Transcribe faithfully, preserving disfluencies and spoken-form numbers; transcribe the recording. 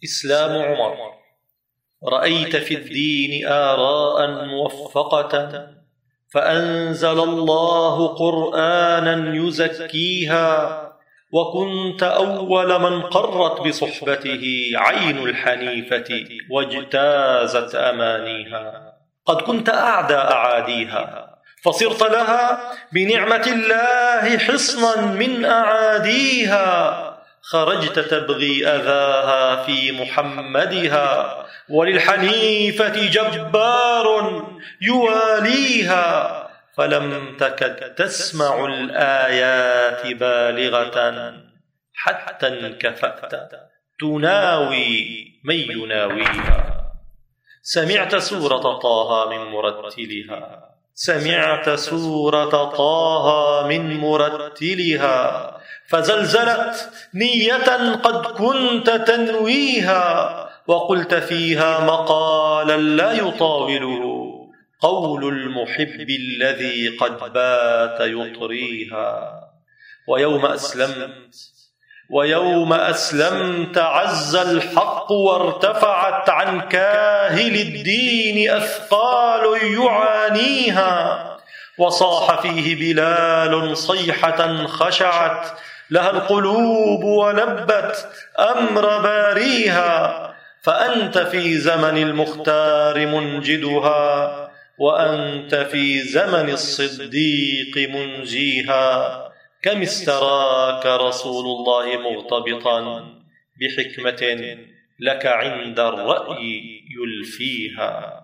إسلام عمر: رأيت في الدين آراء موفقة، فأنزل الله قرآنا يزكيها، وكنت أول من قرت بصحبته عين الحنيفة واجتازت أمانيها. قد كنت أعدى أعاديها، فصرت لها بنعمة الله حصنا من أعاديها. خرجت تبغي أذاها في محمدها، وللحنيفة جبار يواليها، فلم تكد تسمع الآيات بالغة حتى انكفأت تناوي من يناويها. سمعت سورة طه من مرتلها، سمعت سورة طه من مرتلها، فزلزلت نية قد كنت تنويها، وقلت فيها مقالا لا يطاوله قول المحب الذي قد بات يطريها. ويوم أسلمت ويوم أسلمت عز الحق، وارتفعت عن كاهل الدين أثقال يعانيها، وصاح فيه بلال صيحة خشعت لها القلوب ولبت أمر باريها. فأنت في زمن المختار منجدها، وأنت في زمن الصديق منجيها. كم استراك رسول الله مغتبطا بحكمة لك عند الرأي يلفيها.